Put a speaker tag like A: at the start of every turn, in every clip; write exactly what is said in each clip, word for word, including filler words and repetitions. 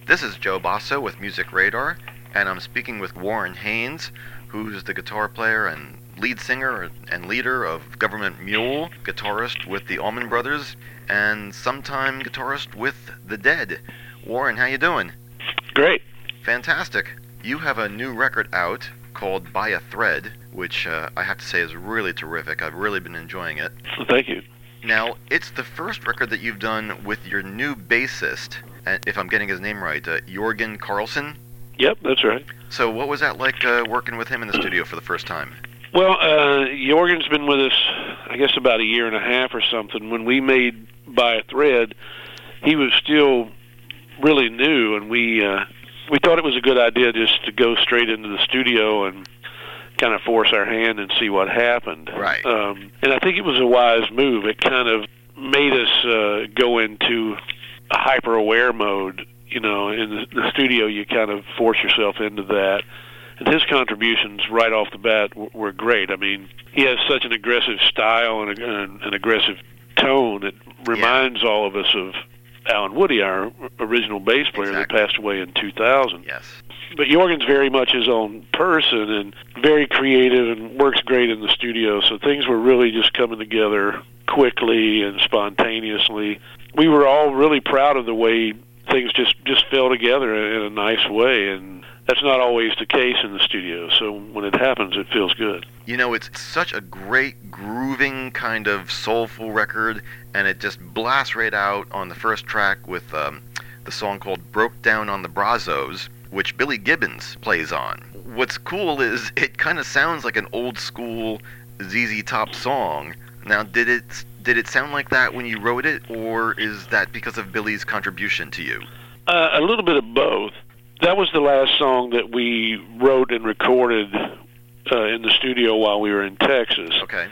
A: This is Joe Basso with Music Radar, and I'm speaking with Warren Haynes, who's the guitar player and lead singer and leader of Government Mule, guitarist with the Allman Brothers, and sometime guitarist with The Dead. Warren, how you doing?
B: Great.
A: Fantastic. You have a new record out called By a Thread, which uh, I have to say is really terrific. I've really been enjoying it.
B: Well, thank you.
A: Now, it's the first record that you've done with your new bassist, and if I'm getting his name right, uh, Jorgen Carlson?
B: Yep, that's right.
A: So what was that like uh, working with him in the studio for the first time?
B: Well, uh, Jorgen's been with us, I guess, about a year and a half or something. When we made By a Thread, he was still really new, and we uh, we thought it was a good idea just to go straight into the studio and kind of force our hand and see what happened.
A: Right.
B: Um, and I think it was a wise move. It kind of made us uh, go into a hyper-aware mode. You know, in the, the studio, you kind of force yourself into that. And his contributions right off the bat w- were great. I mean, he has such an aggressive style and a, an, an aggressive tone. It reminds yeah. all of us of Alan Woody, our original bass player
A: exactly.
B: that passed away in two thousand.
A: Yes.
B: But Jorgen's very much his own person and very creative and works great in the studio. So things were really just coming together quickly and spontaneously. We were all really proud of the way things just, just fell together in a nice way, and that's not always the case in the studio. So when it happens, it feels good.
A: You know, it's such a great, grooving, kind of soulful record, and it just blasts right out on the first track with um, the song called Broke Down on the Brazos, which Billy Gibbons plays on. What's cool is it kind of sounds like an old-school Z Z Top song. Now, did it did it sound like that when you wrote it, or is that because of Billy's contribution to you?
B: Uh, a little bit of both. That was the last song that we wrote and recorded uh, in the studio while we were in Texas.
A: Okay.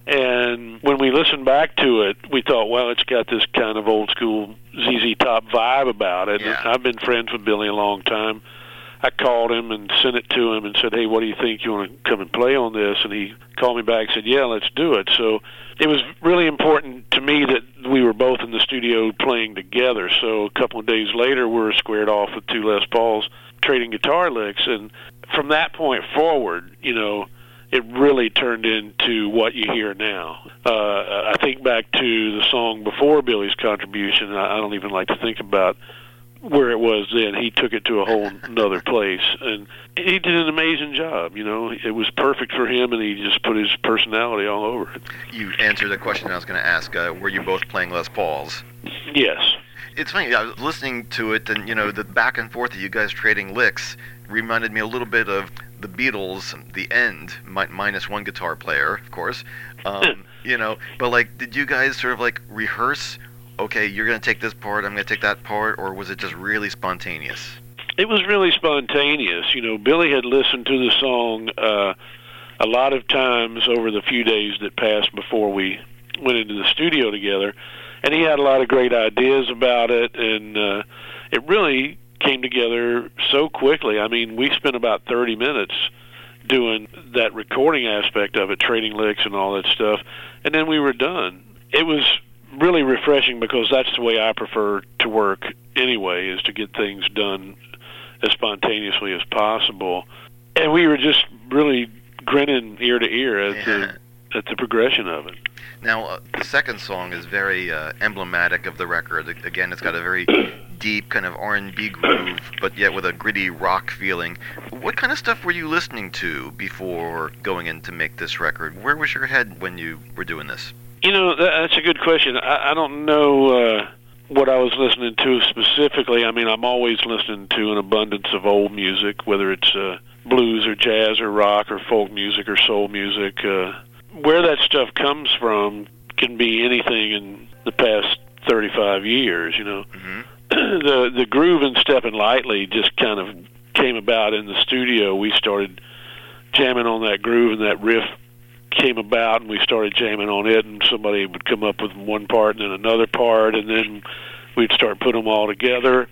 B: And when we listened back to it, we thought, well, it's got this kind of old-school Z Z Top vibe about it.
A: Yeah.
B: I've been friends with Billy a long time. I called him and sent it to him and said, hey, what do you think? You want to come and play on this? And he called me back and said, yeah, let's do it. So it was really important to me that we were both in the studio playing together. So a couple of days later, we were squared off with two Les Pauls, trading guitar licks. And from that point forward, you know, it really turned into what you hear now. Uh, I think back to the song before Billy's contribution, and I don't even like to think about where it was then. He took it to a whole another place, and he did an amazing job. You know, it was perfect for him, and he just put his personality all over it.
A: You answered a question I was going to ask. Uh, were you both playing Les Pauls?
B: Yes.
A: It's funny, I was listening to it, and, you know, the back and forth of you guys trading licks reminded me a little bit of the Beatles, The End, mi- minus one guitar player, of course. Um, you know, but, like, did you guys sort of, like, rehearse, okay, you're going to take this part, I'm going to take that part, or was it just really spontaneous?
B: It was really spontaneous. You know, Billy had listened to the song uh, a lot of times over the few days that passed before we went into the studio together, and he had a lot of great ideas about it, and uh, it really came together so quickly. I mean, we spent about thirty minutes doing that recording aspect of it, trading licks and all that stuff, and then we were done. It was really refreshing because that's the way I prefer to work anyway, is to get things done as spontaneously as possible. And we were just really grinning ear to ear at
A: yeah.
B: the at the progression of it.
A: Now, uh, the second song is very uh, emblematic of the record. Again, it's got a very deep kind of R and B groove, but yet with a gritty rock feeling. What kind of stuff were you listening to before going in to make this record? Where was your head when you were doing this?
B: You know, that's a good question. I, I don't know uh, what I was listening to specifically. I mean, I'm always listening to an abundance of old music, whether it's uh, blues or jazz or rock or folk music or soul music. Uh, where that stuff comes from can be anything in the past thirty-five years, you know.
A: Mm-hmm.
B: the the groove in Steppin' Lightly just kind of came about in the studio. We started jamming on that groove, and that riff came about, and we started jamming on it, and somebody would come up with one part and then another part, and then we'd start putting them all together,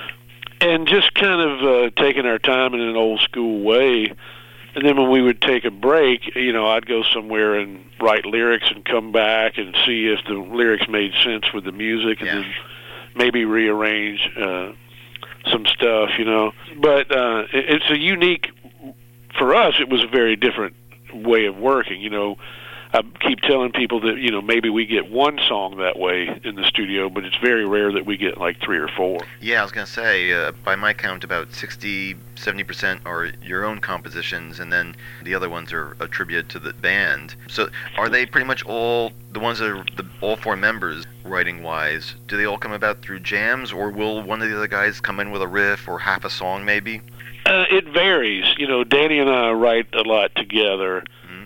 B: and just kind of uh, taking our time in an old school way. And then when we would take a break, you know, I'd go somewhere and write lyrics and come back and see if the lyrics made sense with the music, and
A: yeah.
B: then maybe rearrange uh, some stuff, you know. But uh, it, it's a unique, for us, it was a very different way of working, you know. I keep telling people that, you know, maybe we get one song that way in the studio, but it's very rare that we get like three or four.
A: Yeah, I was going to say, uh, by my count, about sixty, seventy percent are your own compositions, and then the other ones are attributed to the band. So are they pretty much all, the ones that are the, all four members, writing-wise, do they all come about through jams, or will one of the other guys come in with a riff or half a song maybe?
B: Uh, it varies. You know, Danny and I write a lot together.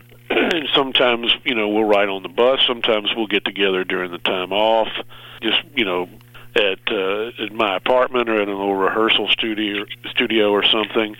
B: And sometimes, you know, we'll ride on the bus. Sometimes we'll get together during the time off, just, you know, at uh, at my apartment or at a little rehearsal studio studio or something.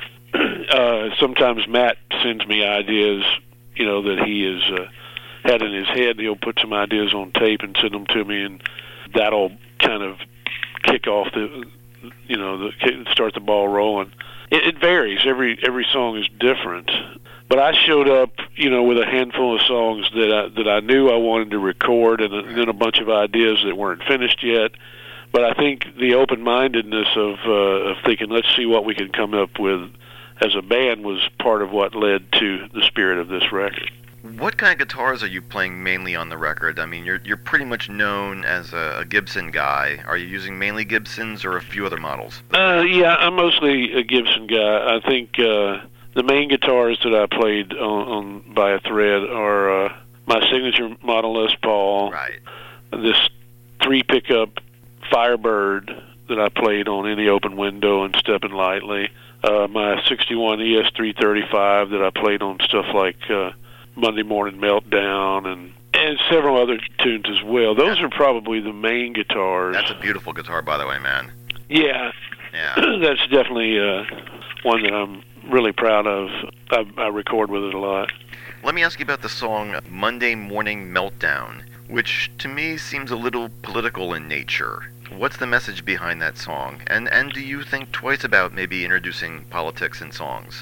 B: Uh, sometimes Matt sends me ideas, you know, that he has uh, had in his head. He'll put some ideas on tape and send them to me, and that'll kind of kick off the, you know, the start the ball rolling. It, it varies. Every every song is different. But I showed up, you know, with a handful of songs that I, that I knew I wanted to record, and, and then a bunch of ideas that weren't finished yet. But I think the open-mindedness of uh, of thinking, let's see what we can come up with as a band, was part of what led to the spirit of this record.
A: What kind of guitars are you playing mainly on the record? I mean, you're you're pretty much known as a, a Gibson guy. Are you using mainly Gibsons or a few other models?
B: Uh, yeah, I'm mostly a Gibson guy. I think uh, the main guitars that I played on, on By a Thread are uh, my signature model Les Paul,
A: right,
B: this three-pickup Firebird that I played on Any Open Window and Steppin' Lightly, uh, my sixty-one E S three thirty-five that I played on stuff like uh, Monday Morning Meltdown, and and several other tunes as well. Those yeah. are probably the main guitars.
A: That's a beautiful guitar, by the way, man.
B: Yeah,
A: yeah.
B: That's definitely uh, one that I'm really proud of. I, I record with it a lot.
A: Let me ask you about the song Monday Morning Meltdown, which to me seems a little political in nature. What's the message behind that song? And and do you think twice about maybe introducing politics in songs?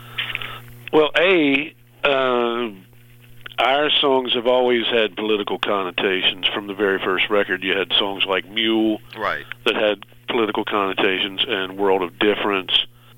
B: Well, A, uh, our songs have always had political connotations. From the very first record, you had songs like Mule,
A: right,
B: that had political connotations, and World of Difference.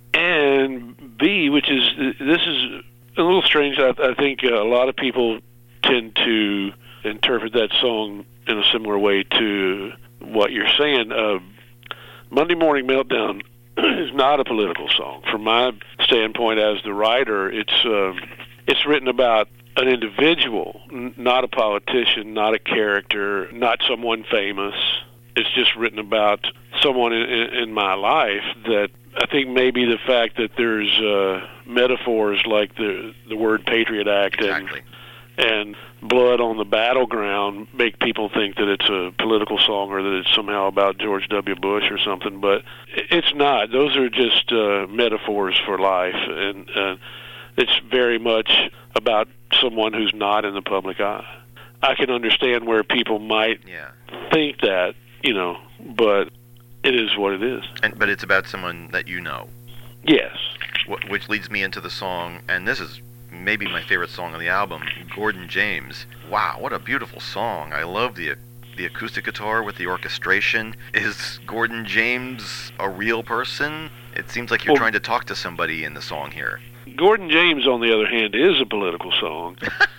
B: And B, which is, this is a little strange, I, I think a lot of people tend to interpret that song in a similar way to what you're saying. Uh, Monday Morning Meltdown is not a political song. From my standpoint as the writer, it's uh, it's written about an individual, n- not a politician, not a character, not someone famous. It's just written about someone in, in, in my life that I think maybe the fact that there's uh, metaphors like the the word Patriot Act
A: exactly.
B: and and blood on the battleground make people think that it's a political song or that it's somehow about George W. Bush or something, but it's not. Those are just uh, metaphors for life, and uh, it's very much about someone who's not in the public eye. I can understand where people might
A: yeah.
B: think that, you know, but it is what it is.
A: And but it's about someone that you know.
B: Yes.
A: Wh- which leads me into the song, and this is maybe my favorite song on the album, Gordon James. Wow, what a beautiful song. I love the the acoustic guitar with the orchestration. Is Gordon James a real person? It seems like you're well, trying to talk to somebody in the song here.
B: Gordon James, on the other hand, is a political song.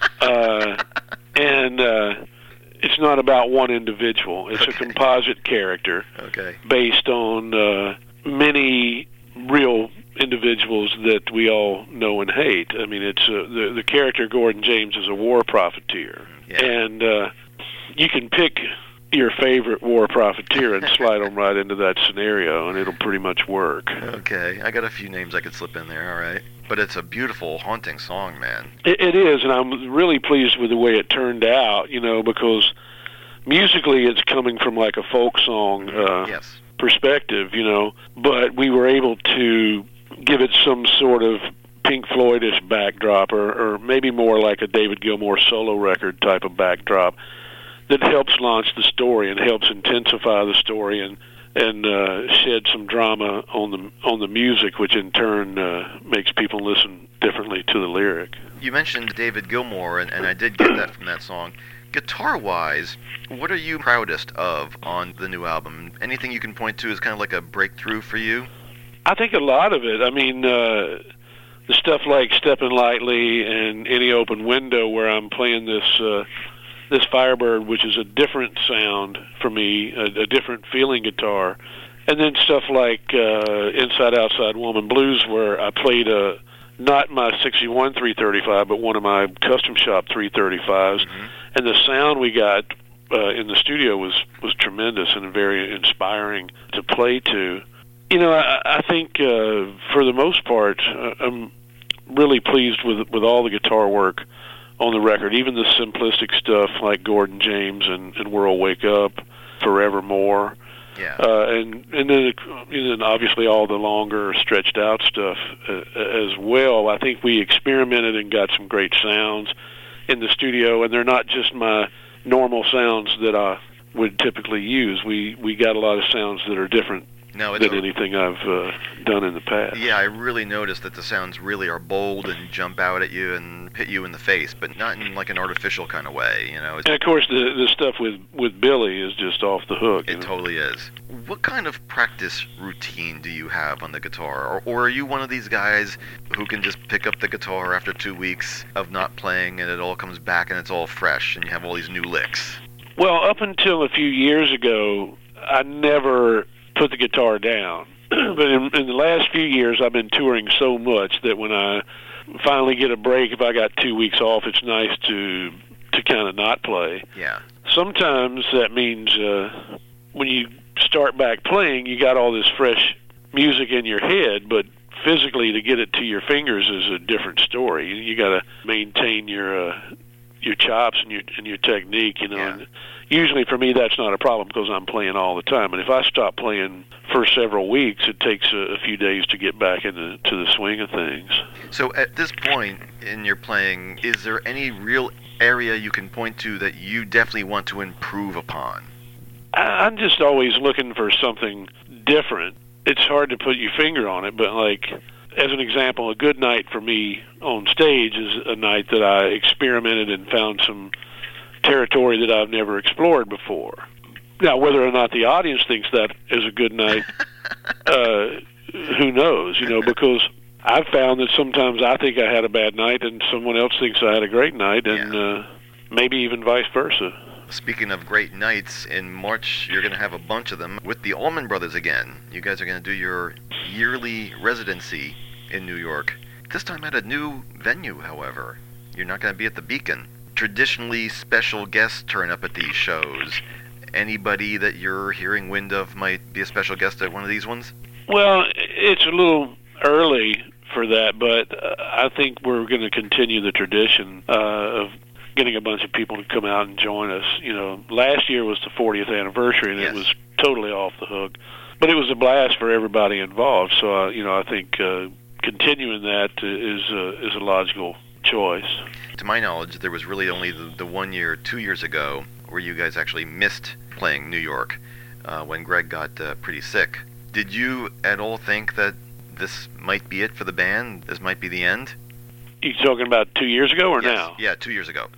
B: uh, and uh, it's not about one individual. It's okay. a composite character
A: okay.
B: based on uh, many real individuals that we all know and hate. I mean, it's uh, the the character Gordon James is a war profiteer,
A: yeah.
B: and uh, you can pick your favorite war profiteer and slide them right into that scenario, and it'll pretty much work.
A: Okay, I got a few names I could slip in there. All right, but it's a beautiful, haunting song, man.
B: It, it is, and I'm really pleased with the way it turned out. You know, because musically, it's coming from like a folk song uh,
A: yes.
B: perspective. You know, but we were able to give it some sort of Pink Floyd-ish backdrop, or, or maybe more like a David Gilmour solo record type of backdrop that helps launch the story and helps intensify the story and and uh, shed some drama on the on the music, which in turn uh, makes people listen differently to the lyric.
A: You mentioned David Gilmour, and, and I did get that from that song. Guitar-wise, what are you proudest of on the new album? Anything you can point to as kind of like a breakthrough for you?
B: I think a lot of it. I mean, uh, the stuff like Steppin' Lightly and Any Open Window, where I'm playing this uh, this Firebird, which is a different sound for me, a, a different feeling guitar. And then stuff like uh, Inside Outside Woman Blues, where I played a not my sixty-one three thirty-five, but one of my custom shop three thirty-fives, mm-hmm. and the sound we got uh, in the studio was was tremendous and very inspiring to play to. You know, I, I think uh, for the most part, uh, I'm really pleased with with all the guitar work on the record, even the simplistic stuff like Gordon James and, and World Wake Up, Forevermore.
A: Yeah.
B: Uh, and and then, and then obviously all the longer stretched out stuff uh, as well. I think we experimented and got some great sounds in the studio, and they're not just my normal sounds that I would typically use. We we got a lot of sounds that are different
A: no,
B: than anything I've uh, done in the past.
A: Yeah, I really noticed that the sounds really are bold and jump out at you and hit you in the face, but not in like an artificial kind of way, you know. It's,
B: and of course, the the stuff with, with Billy is just off the hook.
A: It
B: know?
A: totally is. What kind of practice routine do you have on the guitar? Or, or are you one of these guys who can just pick up the guitar after two weeks of not playing and it all comes back and it's all fresh and you have all these new licks?
B: Well, up until a few years ago, I never put the guitar down. But in, in the last few years, I've been touring so much that when I finally get a break, if I got two weeks off, it's nice to to kind of not play.
A: Yeah.
B: Sometimes that means uh, when you start back playing, you got all this fresh music in your head, but physically to get it to your fingers is a different story. You, you got to maintain your uh, your chops and your and your technique, you know.
A: Yeah.
B: And usually for me that's not a problem because I'm playing all the time. And if I stop playing for several weeks, it takes a, a few days to get back into to the swing of things.
A: So at this point in your playing, is there any real area you can point to that you definitely want to improve upon?
B: I, I'm just always looking for something different. It's hard to put your finger on it, but like, as an example, a good night for me on stage is a night that I experimented and found some territory that I've never explored before. Now, whether or not the audience thinks that is a good night, uh, who knows, you know, because I've found that sometimes I think I had a bad night and someone else thinks I had a great night, and
A: yeah.
B: uh, maybe even vice versa.
A: Speaking of great nights, in March you're going to have a bunch of them with the Allman Brothers again. You guys are going to do your yearly residency in New York. This time at a new venue, however. You're not going to be at the Beacon. Traditionally, special guests turn up at these shows. Anybody that you're hearing wind of might be a special guest at one of these ones?
B: Well, it's a little early for that, but uh, I think we're going to continue the tradition uh, of getting a bunch of people to come out and join us. You know, last year was the fortieth anniversary, and
A: yes.
B: It was totally off the hook. But it was a blast for everybody involved. So, uh, you know, I think uh, continuing that is uh, is a logical choice.
A: To my knowledge, there was really only the, the one year, two years ago, where you guys actually missed playing New York uh, when Greg got uh, pretty sick. Did you at all think that this might be it for the band? This might be the end?
B: You talking about two years ago or
A: yes.
B: now?
A: Yeah, two years ago.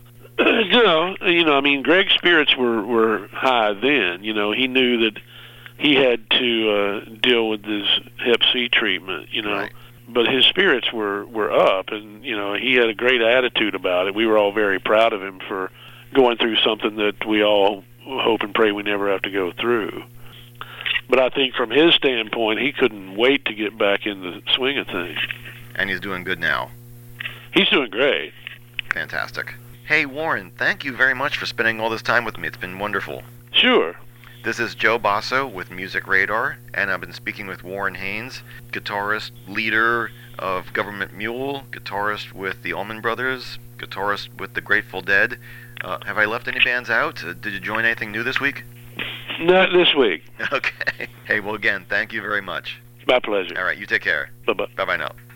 B: No, you know, I mean, Greg's spirits were, were high then. You know, he knew that he had to uh, deal with this Hep C treatment, you know.
A: Right.
B: But his spirits were, were up, and, you know, he had a great attitude about it. We were all very proud of him for going through something that we all hope and pray we never have to go through. But I think from his standpoint, he couldn't wait to get back in the swing of things.
A: And he's doing good now.
B: He's doing great.
A: Fantastic. Hey, Warren, thank you very much for spending all this time with me. It's been wonderful.
B: Sure.
A: This is Joe Basso with Music Radar, and I've been speaking with Warren Haynes, guitarist, leader of Government Mule, guitarist with the Allman Brothers, guitarist with the Grateful Dead. Uh, have I left any bands out? Uh, did you join anything new this week?
B: Not this week.
A: Okay. Hey, well, again, thank you very much.
B: My pleasure.
A: All right, you take care.
B: Bye-bye.
A: Bye-bye now.